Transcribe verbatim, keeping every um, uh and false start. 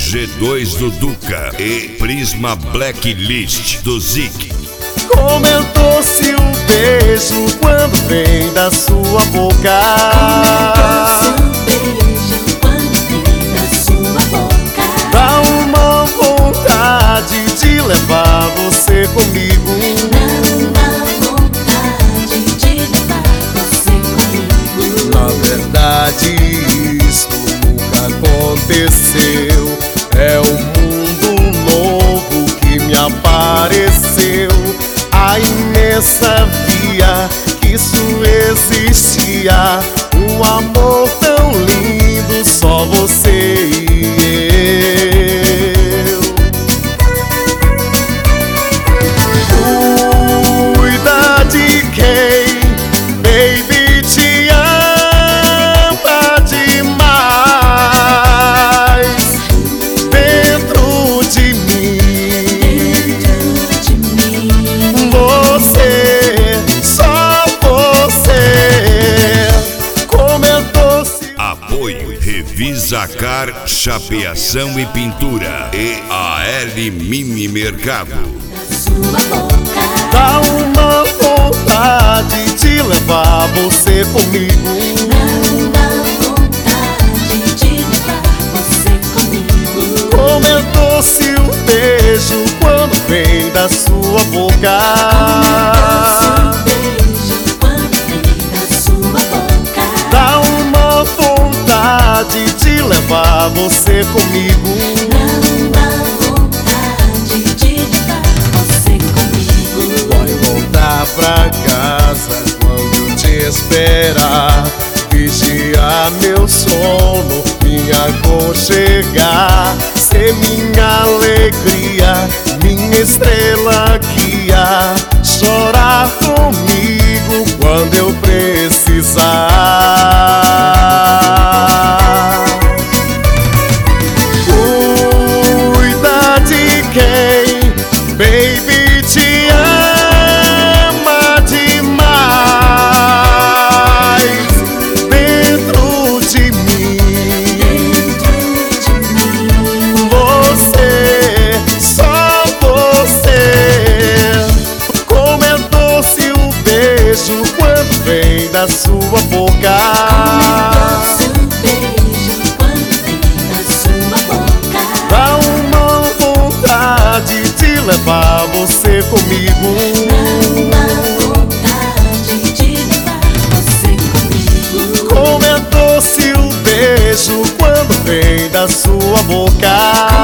G dois do Duca e Prisma Blacklist do Zik. Como é doce o beijo quando vem da sua boca. Dá uma vontade de levar você comigo. Na verdade isso nunca aconteceu. É um mundo novo que me apareceu. A imensa via que isso existia. Um amor tão lindo, só você e eu. Cuida de quem, baby, te ama demais. Dentro de mim, você, só você. Como é doce. Apoio Revisacar, Chapeação e Pintura e a L Mini Mercado. Dá uma vontade de levar você comigo. Como é doce o beijo quando vem da sua boca. Dá uma vontade de levar você comigo. Vai voltar pra casa quando te esperar. Vigiar meu sono, me aconchegar. Ser minha alegria, minha estrela guia. Chorar comigo quando eu precisar. Cuida de quem, baby, te ama demais. Dentro de mim, você, só você. Como é doce o beijo quando vem da sua boca. Dá uma vontade de levar você comigo. Como é doce o beijo quando vem da sua boca.